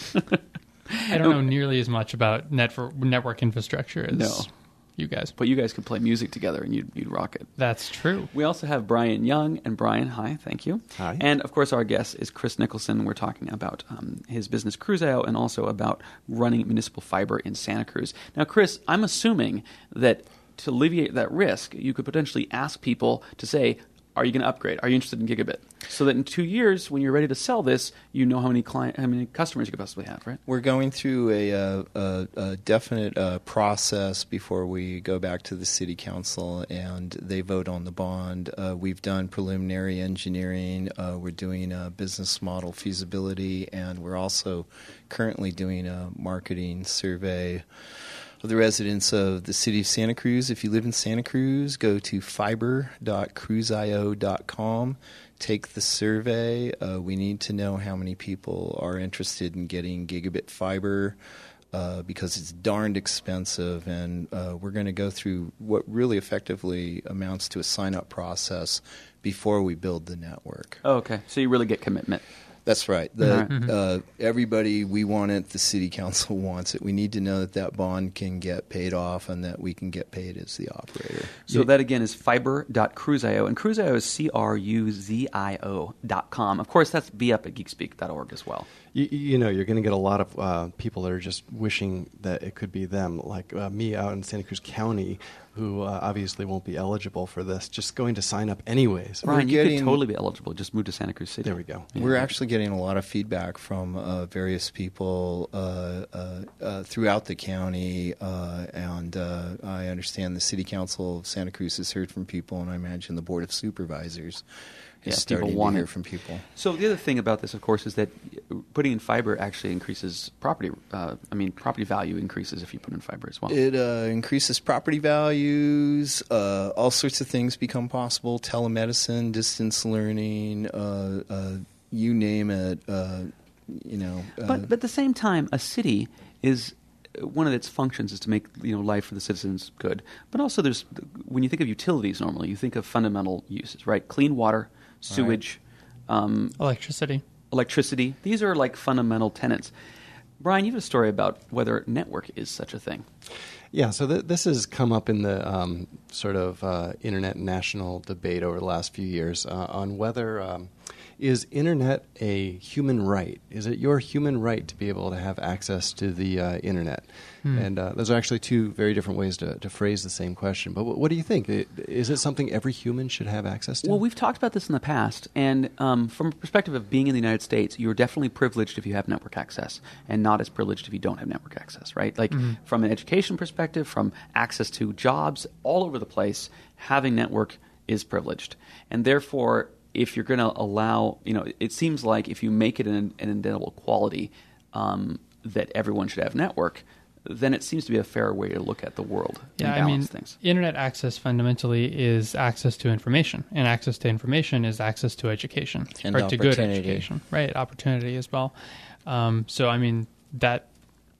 I don't know nearly as much about network network infrastructure as No. you guys. But you guys could play music together, and you'd, you'd rock it. That's true. We also have Brian Young. And Brian, hi, thank you. Hi. And, of course, our guest is Chris Nicholson. We're talking about um, his business Cruise dot I O and also about running municipal fiber in Santa Cruz. Now, Chris, I'm assuming that to alleviate that risk, you could potentially ask people to say, are you going to upgrade? Are you interested in gigabit? So that in two years, when you're ready to sell this, you know how many client, how many customers you could possibly have, right? We're going through a, uh, a, a definite uh, process before we go back to the city council and they vote on the bond. Uh, we've done preliminary engineering. Uh, we're doing a business model feasibility, and we're also currently doing a marketing survey of the residents of the city of Santa Cruz. If you live in Santa Cruz, go to fiber dot cruise dot I O dot com. Take the survey. Uh, we need to know how many people are interested in getting gigabit fiber uh, because it's darned expensive, and uh, we're going to go through what really effectively amounts to a sign-up process before we build the network. Oh, okay. So you really get commitment. That's right. The, All right. Mm-hmm. uh, everybody, we want it. The city council wants it. We need to know that that bond can get paid off and that we can get paid as the operator. So that, again, is fiber dot cruise dot I O. And Cruise dot I O is C R U Z I O dot com. Of course, that's be up at geekspeak dot org as well. You, you know, you're going to get a lot of uh, people that are just wishing that it could be them, like uh, me out in Santa Cruz County, who uh, obviously won't be eligible for this, just going to sign up anyways. Brian, you getting- could totally be eligible. Just move to Santa Cruz City. There we go. Yeah. We're actually getting a lot of feedback from uh, various people uh, uh, uh, throughout the county, uh, and uh, I understand the City Council of Santa Cruz has heard from people, and I imagine the Board of Supervisors Yeah, is people starting to want hear it. from people. So the other thing about this, of course, is that putting in fiber actually increases property. Uh, I mean, property value increases if you put in fiber as well. It uh, increases property values. Uh, all sorts of things become possible. Telemedicine, distance learning, uh, uh, you name it. Uh, you know. Uh, But, but at the same time, a city is one of its functions is to make you know life for the citizens good. But also, there's when you think of utilities normally, you think of fundamental uses, right? Clean water, sewage, um, Electricity. electricity. These are like fundamental tenets. Brian, you have a story about whether network is such a thing. Yeah, so th- this has come up in the um, sort of uh, internet national debate over the last few years uh, on whether um, is internet a human right? Is it your human right to be able to have access to the uh, internet? Hmm. And uh, those are actually two very different ways to, to phrase the same question. But w- what do you think? I- Is it something every human should have access to? Well, we've talked about this in the past, and um, from a perspective of being in the United States, you're definitely privileged if you have network access, and not as privileged if you don't have network access, right? Like from an education perspective, from access to jobs all over the place, having network is privileged, and therefore, if you're going to allow, you know, it seems like if you make it an, an indelible quality um, that everyone should have network, then it seems to be a fair way to look at the world Yeah, and I mean, balance things. internet access fundamentally is access to information, and access to information is access to education, And or to good opportunity. education, right? Opportunity as well. Um, so, I mean, that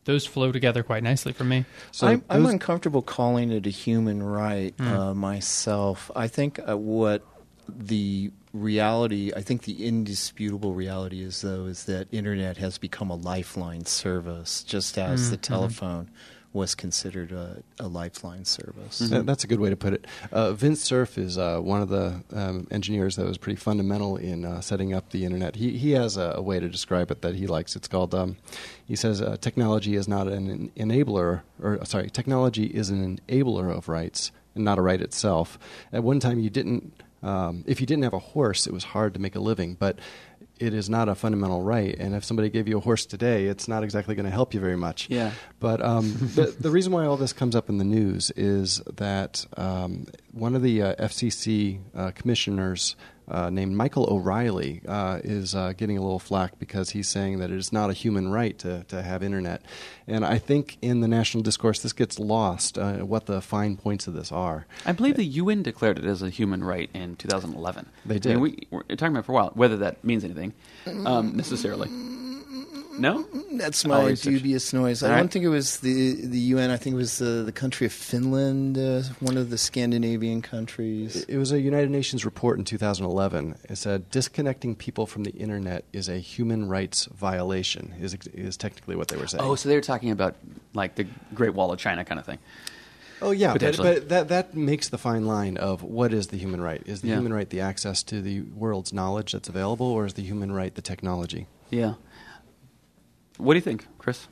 those flow together quite nicely for me. So I'm, I'm those- uncomfortable calling it a human right uh, myself. I think uh, what the reality, I think the indisputable reality is, though, is that internet has become a lifeline service, just as the telephone was considered a, a lifeline service. That- That's a good way to put it. Uh, Vince Cerf is uh, one of the um, engineers that was pretty fundamental in uh, setting up the internet. He he has a, a way to describe it that he likes. It's called. Um, he says uh, technology is not an enabler, or sorry, technology is an enabler of rights and not a right itself. At one time, you didn't. Um, if you didn't have a horse, it was hard to make a living, but it is not a fundamental right. And if somebody gave you a horse today, it's not exactly going to help you very much. Yeah. But um, the, the reason why all this comes up in the news is that um, one of the uh, F C C uh, commissioners uh, named Michael O'Reilly uh, is uh, getting a little flack because he's saying that it is not a human right to, to have internet. And I think in the national discourse, this gets lost, uh, what the fine points of this are. I believe the U N declared it as a human right in two thousand eleven. They I did. mean, we were talking about it for a while, whether that means anything um, necessarily. No? That's I'll my research. dubious noise. All I right. don't think it was the the U N. I think it was the, the country of Finland, uh, one of the Scandinavian countries. It was a United Nations report in two thousand eleven. It said disconnecting people from the internet is a human rights violation, is, is technically what they were saying. Oh, so they were talking about like the Great Wall of China kind of thing. Oh, yeah, but, Potentially. but that, that makes the fine line of what is the human right. Is the Yeah. human right the access to the world's knowledge that's available, or is the human right the technology? Yeah. What do you think, Chris?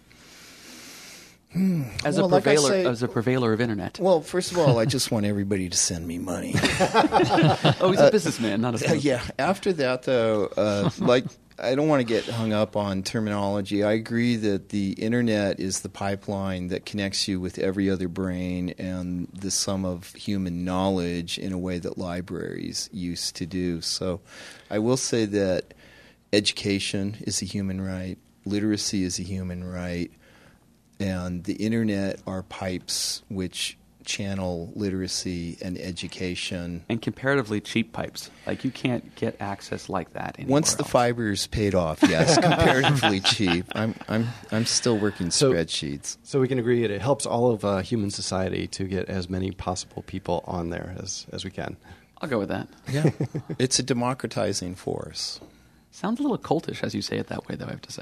As Well, a like I purveyor, say- as a purveyor of internet. Well, first of all, I just want everybody to send me money. Oh, he's a businessman, not a Uh, student. yeah. After that, though, uh, like I don't want to get hung up on terminology. I agree that the internet is the pipeline that connects you with every other brain and the sum of human knowledge in a way that libraries used to do. So, I will say that education is a human right, literacy is a human right, and the internet are pipes which channel literacy and education. And comparatively cheap pipes. Like, you can't get access like that anymore. Once the fiber's paid off, yes, comparatively cheap. I'm I'm I'm still working So- spreadsheets. So we can agree that it helps all of uh, human society to get as many possible people on there as, as we can. I'll go with that. Yeah, it's a democratizing force. Sounds a little cultish as you say it that way, though, I have to say.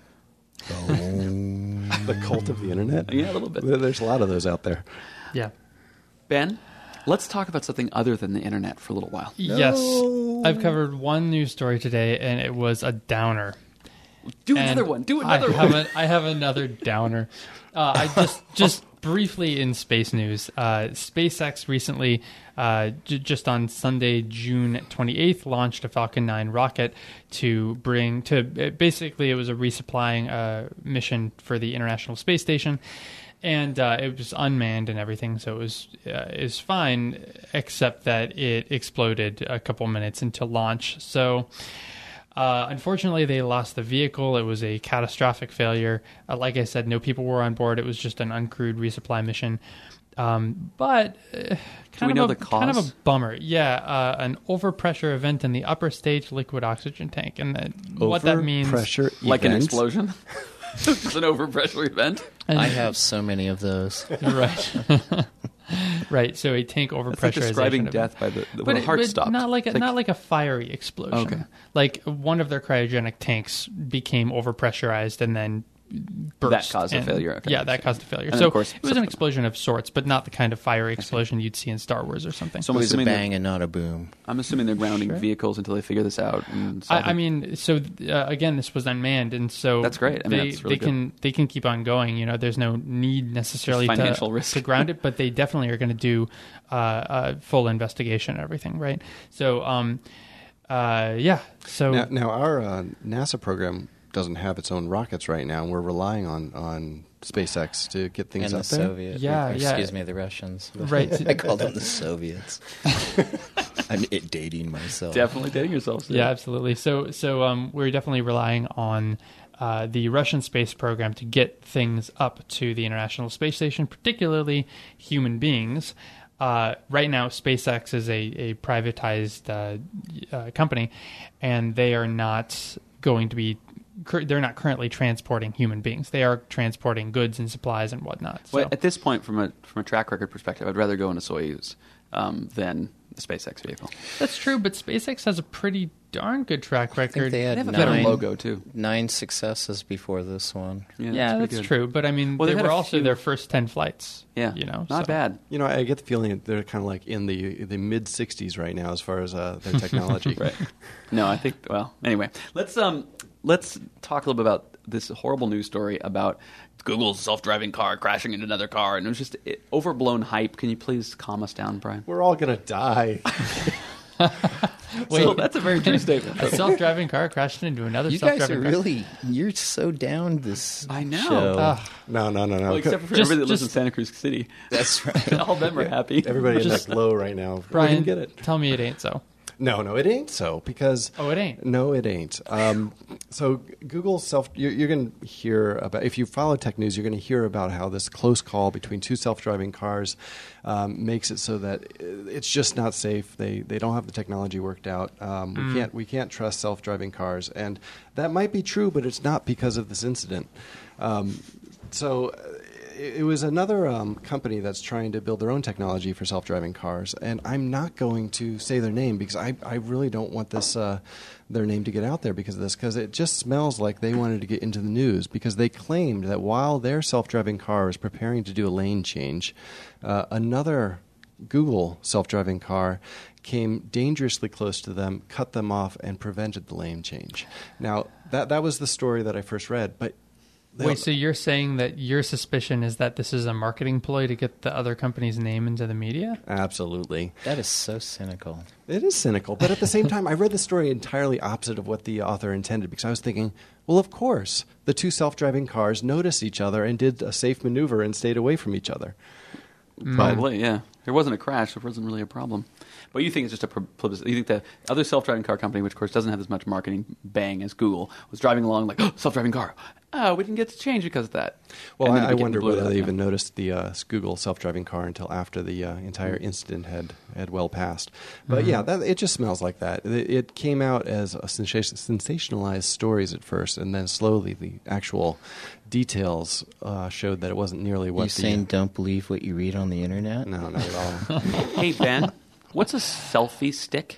The cult of the internet? Yeah, a little bit. There- There's a lot of those out there. Yeah. Ben, let's talk about something other than the internet for a little while. Yes. I've covered one news story today, and it was a downer. Do And another one. Do another I have one. A, I have another downer. Uh, I just just briefly in space news. Uh, SpaceX recently, uh, j- just on Sunday, June twenty-eighth, launched a Falcon nine rocket to bring to basically it was a resupplying uh, mission for the International Space Station. And uh, it was unmanned and everything, so it was uh, it was fine, except that it exploded a couple minutes into launch. So, uh, unfortunately, they lost the vehicle. It was a catastrophic failure. Uh, like I said, no people were on board. It was just an uncrewed resupply mission. Um, but uh, kind we of know a, the kind of cause? a bummer. Yeah, uh, an overpressure event in the upper stage liquid oxygen tank, and that, what that means. Pressure Like an event. explosion? It's an overpressure event. and- I have so many of those. right. Right, so a tank That's like overpressurization describing event. death by the, the But, when the it- heart but stopped. not like a, It's not like a fiery explosion. Okay. Like one of their cryogenic tanks became overpressurized and then burst. That caused a and- failure, okay. Yeah, that caused a failure. And so of course, it was an subsequent- explosion of sorts, but not the kind of fiery explosion you'd see in Star Wars or something. So It I'm was a assuming, bang they're, and not a boom. I'm assuming they're grounding Sure. vehicles until they figure this out. And solve I, I it. mean, so uh, again, this was unmanned, and so That's great. I mean, they, that's really they can they can keep on going. You know, there's no need necessarily There's financial to, risk. to ground it, but they definitely are going to do uh, a full investigation and everything, right? So, um, uh, yeah. So Now, now our uh, NASA program doesn't have its own rockets right now, and we're relying on, on SpaceX to get things And the out there. Soviet. Yeah, or, yeah. Excuse me, the Russians. Right. I call them the Soviets. I'm it dating myself. Definitely dating yourself. Yeah, absolutely. So, so um, we're definitely relying on uh, the Russian space program to get things up to the International Space Station, particularly human beings. Uh, right now, SpaceX is a, a privatized uh, uh, company, and they are not going to be cur- they're not currently transporting human beings. They are transporting goods and supplies and whatnot. So. Well, at this point, from a from a track record perspective, I'd rather go in a Soyuz um, than the SpaceX vehicle. That's true, but SpaceX has a pretty darn good track I think record. they had They have a nine, better logo too. nine successes before this one. Yeah, pretty that's good. true. But I mean, Well, they they've had were a also few- their first ten flights. Yeah, you know, not so. bad. You know, I get the feeling that they're kind of like in the the mid sixties right now as far as uh, their technology. Right. No, I think. Well, anyway, let's um let's talk a little bit about this horrible news story about Google's self-driving car crashing into another car, and it was just it, overblown hype. Can you please calm us down, Brian? We're all gonna die. Wait, So that's a very true statement. a self-driving car crashed into another You guys self-driving are car. really, you're so down this I know. show. Ugh. No, no, no, no. Well, except for Just- everybody that lives in just- Santa Cruz City. That's right. All of them are happy. Everybody in Just- that glow right now. Brian, We can get it. tell me it ain't so. No, no, it ain't so because. Oh, it ain't? No, it ain't. Um, so Google self, you're, you're going to hear about. If you follow tech news, you're going to hear about how this close call between two self-driving cars um, makes it so that it's just not safe. They they don't have the technology worked out. Um, we can't we can't trust self-driving cars, and that might be true, but it's not because of this incident. Um, so. It was another um, company that's trying to build their own technology for self-driving cars, and I'm not going to say their name because I, I really don't want this uh, their name to get out there because of this, because it just smells like they wanted to get into the news because they claimed that while their self-driving car was preparing to do a lane change, uh, another Google self-driving car came dangerously close to them, cut them off, and prevented the lane change. Now, that that was the story that I first read, but Wait, so you're saying that your suspicion is that this is a marketing ploy to get the other company's name into the media? absolutely. That is so cynical. It is cynical, but at the same time, I read the story entirely opposite of what the author intended because I was thinking, well, of course, the two self-driving cars noticed each other and did a safe maneuver and stayed away from each other. Probably, yeah. There wasn't a crash. There wasn't really a problem. But you think it's just a publicity. You think the other self-driving car company, which of course doesn't have as much marketing bang as Google, was driving along like, oh, self-driving car. Oh, we didn't get to change because of that. Well, And then I, it I became wonder blew it whether up, they yeah. even noticed the uh, Google self-driving car until after the uh, entire incident had, had well passed. But yeah, that, it just smells like that. It, it came out as a sensation, sensationalized stories at first, and then slowly the actual details uh, showed that it wasn't nearly what You the... saying don't believe what you read on the internet? No, not at all. Hey, Ben, what's a selfie stick?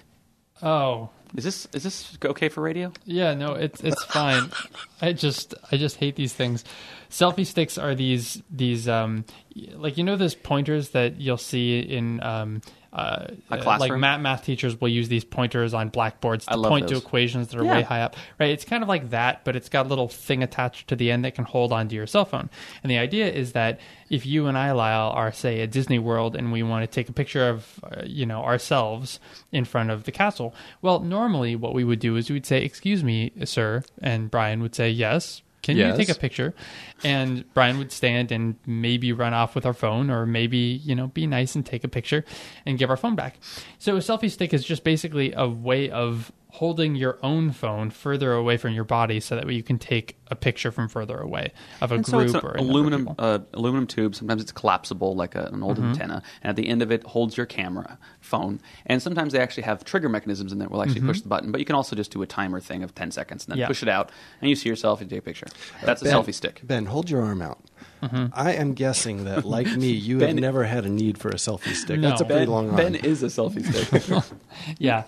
Oh, Is this is this okay for radio? yeah, no, it's it's fine. I just I just hate these things. Selfie sticks are these these um like you know those pointers that you'll see in um uh, A uh, classroom? like math math teachers will use these pointers on blackboards I to love point those. to equations that are Yeah. way high up. Right? It's kind of like that, but it's got a little thing attached to the end that can hold onto your cell phone. And the idea is that if you and I, Lyle, are say at Disney World and we want to take a picture of uh, you know ourselves in front of the castle, well, normally what we would do is we'd say, "Excuse me, sir," and Brian would say, "Yes." Can Yes. you take a picture? And Brian would stand and maybe run off with our phone, or maybe, you know, be nice and take a picture and give our phone back. So a selfie stick is just basically a way of holding your own phone further away from your body so that way you can take a picture from further away of a And so group it's an or a number of aluminum people. uh, aluminum tube. Sometimes it's collapsible, like a, an old Mm-hmm. antenna, and at the end of it holds your camera phone. And sometimes they actually have trigger mechanisms in there. Will actually push the button, but you can also just do a timer thing of ten seconds and then Mm-hmm. Yeah. push it out, and you see yourself and take a picture. That's a Ben, selfie stick. Ben, hold your arm out. Mm-hmm. I am guessing that, like me, you Ben- have never had a need for a selfie stick. No. That's a pretty Ben, long arm. ben is a selfie stick. Yeah.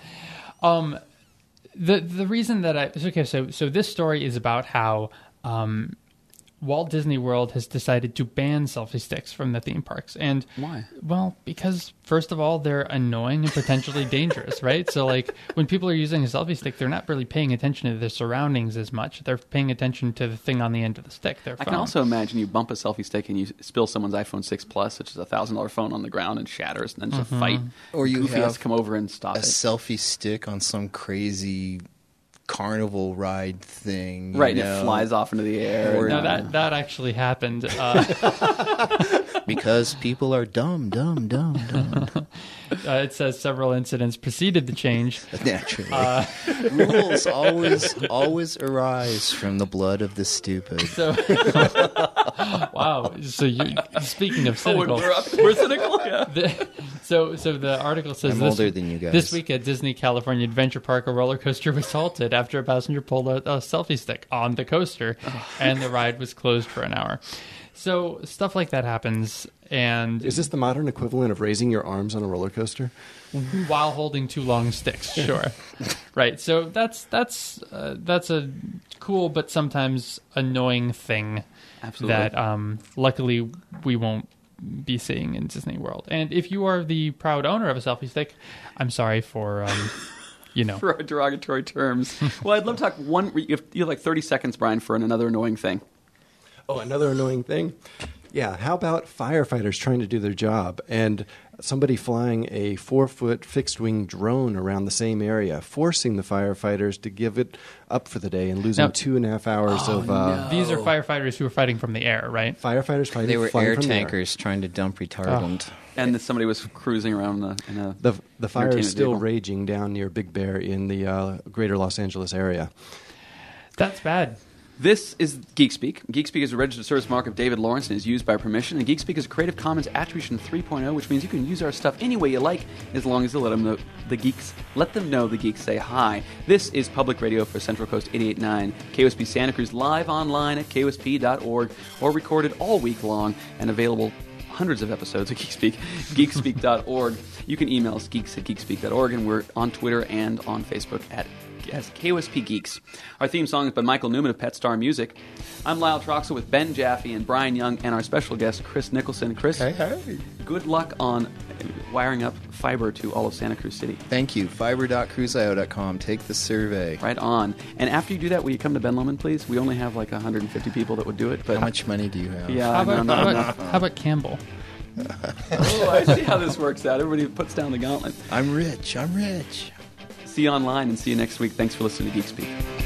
Um, the the reason that I okay, so so this story is about how um, Walt Disney World has decided to ban selfie sticks from the theme parks, and Why? Well, because first of all, they're annoying and potentially dangerous, right? So, like when people are using a selfie stick, they're not really paying attention to their surroundings as much. They're paying attention to the thing on the end of the stick. Their I phone. can also imagine you bump a selfie stick and you spill someone's iPhone six Plus, which is a thousand dollar phone, on the ground and shatters, and then just a fight. Or you Goofy has have to come over and stop A it. selfie stick on some crazy carnival ride thing. you Right, and know, it flies off into the air. Or- and, No, uh, that that actually happened. Uh, because people are dumb, dumb, dumb, dumb. uh, it says several incidents preceded the change. Naturally, Uh, rules always always arise from the blood of the stupid. So, wow. So, you speaking of Oh, cynical, we're, up, we're cynical? Yeah. The- so, so the article says I'm this, older than you guys. This week at Disney California Adventure Park, a roller coaster was halted after after a passenger pulled a, a selfie stick on the coaster, and the ride was closed for an hour. So stuff like that happens, and Is this the modern equivalent of raising your arms on a roller coaster? while holding two long sticks, sure, right. So that's that's uh, that's a cool but sometimes annoying thing Absolutely. that um, luckily we won't be seeing in Disney World. And if you are the proud owner of a selfie stick, I'm sorry for um, you know. For our derogatory terms. Well, I'd love to talk one. You have, you have like thirty seconds, Brian, for an, another annoying thing. Oh, another annoying thing? Yeah, how about firefighters trying to do their job and somebody flying a four-foot fixed-wing drone around the same area, forcing the firefighters to give it up for the day and losing Now- two and a half hours Oh, of uh, no. These are firefighters who are fighting from the air, right? firefighters fighting They were flying air from the air. tankers trying to dump retardant. And that somebody was cruising around in a. In a The, the fire entertainment is still vehicle. raging down near Big Bear in the uh, greater Los Angeles area. That's bad. This is GeekSpeak. GeekSpeak is a registered service mark of David Lawrence and is used by permission. And GeekSpeak is a Creative Commons Attribution three point oh, which means you can use our stuff any way you like, as long as you let them know the geeks. Let them know the geeks say hi. This is public radio for Central Coast eighty-eight point nine, K O S P Santa Cruz, live online at K O S P dot org, or recorded all week long and available hundreds of episodes of GeekSpeak, geekspeak dot org. You can email us, geeks at geekspeak dot org, and we're on Twitter and on Facebook at as K O S P Geeks. Our theme song is by Michael Newman of Pet Star Music. I'm Lyle Troxel with Ben Jaffe and Brian Young and our special guest, Chris Nicholson. Chris, Hey, hey. good luck on wiring up fiber to all of Santa Cruz City. Thank you. fiber dot cruisio dot com. Take the survey. Right on. And after you do that, will you come to Ben Lomond, please? We only have like one hundred fifty people that would do it. But How much money do you have? Yeah, How no, about, no, how, no. about, how about Campbell? Oh, I see how this works out. Everybody puts down the gauntlet. I'm rich. I'm rich. See you online and see you next week. Thanks for listening to GeekSpeak.